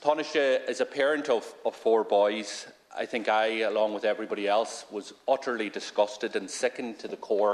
Taoiseach, as a parent of 4 boys, I think I, along with everybody else, was utterly disgusted and sickened to the core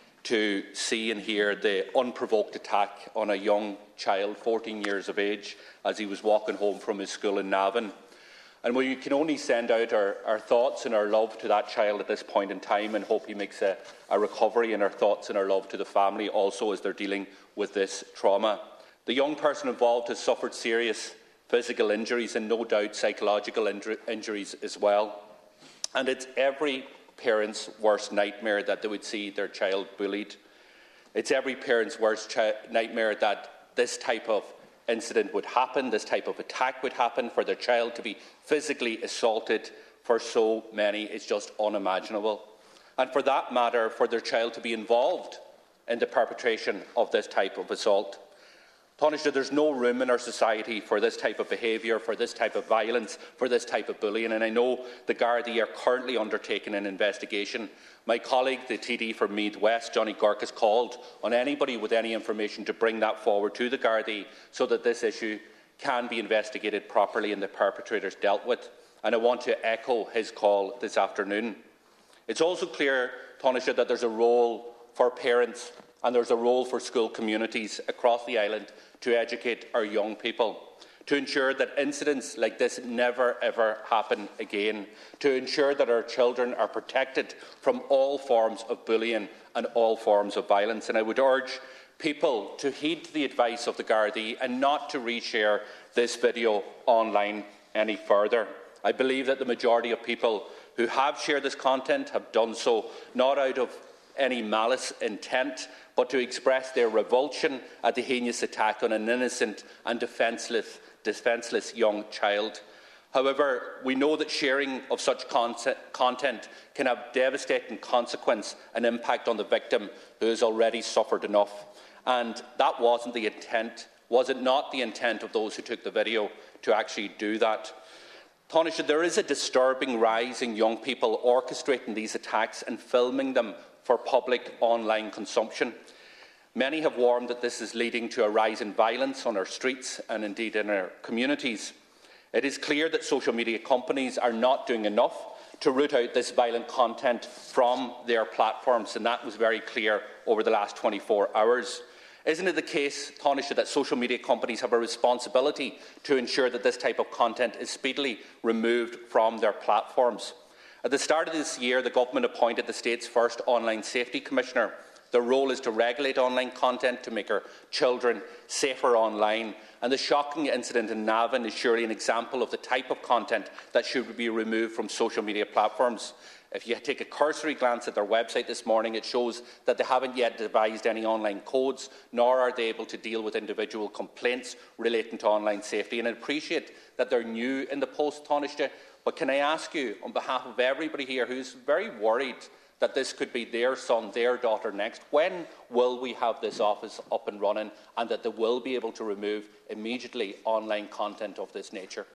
to see and hear the unprovoked attack on a young child, 14 years of age, as he was walking home from his school in Navan. And we can only send out our thoughts and our love to that child at this point in time and hope he makes a recovery, and our thoughts and our love to the family also as they're dealing with this trauma. The young person involved has suffered serious physical injuries and no doubt psychological injuries as well. And it's every parent's worst nightmare that they would see their child bullied. It's every parent's worst nightmare that this type of incident would happen, this type of attack would happen, for their child to be physically assaulted. For so many, it's just unimaginable. And for that matter, for their child to be involved in the perpetration of this type of assault. Taoiseach, there's no room in our society for this type of behaviour, for this type of violence, for this type of bullying, and I know the Gardaí are currently undertaking an investigation. My colleague, the TD for Meath West, Johnny Gork, has called on anybody with any information to bring that forward to the Gardaí so that this issue can be investigated properly and the perpetrators dealt with, and I want to echo his call this afternoon. It's also clear, Taoiseach, that there's a role for parents and there's a role for school communities across the island to educate our young people, to ensure that incidents like this never ever happen again, to ensure that our children are protected from all forms of bullying and all forms of violence. And I would urge people to heed the advice of the Gardaí and not to reshare this video online any further. I believe that the majority of people who have shared this content have done so not out of any malice intent, but to express their revulsion at the heinous attack on an innocent and defenceless young child. However, we know that sharing of such content can have devastating consequence and impact on the victim who has already suffered enough. And that wasn't the intent. Was it not the intent of those who took the video to actually do that? Taoiseach, there is a disturbing rise in young people orchestrating these attacks and filming them for public online consumption. Many have warned that this is leading to a rise in violence on our streets and indeed in our communities. It is clear that social media companies are not doing enough to root out this violent content from their platforms, and that was very clear over the last 24 hours. Isn't it the case, Taoiseach, that social media companies have a responsibility to ensure that this type of content is speedily removed from their platforms? At the start of this year, the Government appointed the state's first Online Safety Commissioner. Their role is to regulate online content to make our children safer online. And the shocking incident in Navan is surely an example of the type of content that should be removed from social media platforms. If you take a cursory glance at their website this morning, it shows that they haven't yet devised any online codes, nor are they able to deal with individual complaints relating to online safety. And I appreciate that they're new in the post, Taoiseach, but can I ask you, on behalf of everybody here who's very worried that this could be their son, their daughter next, when will we have this office up and running and that they will be able to remove immediately online content of this nature?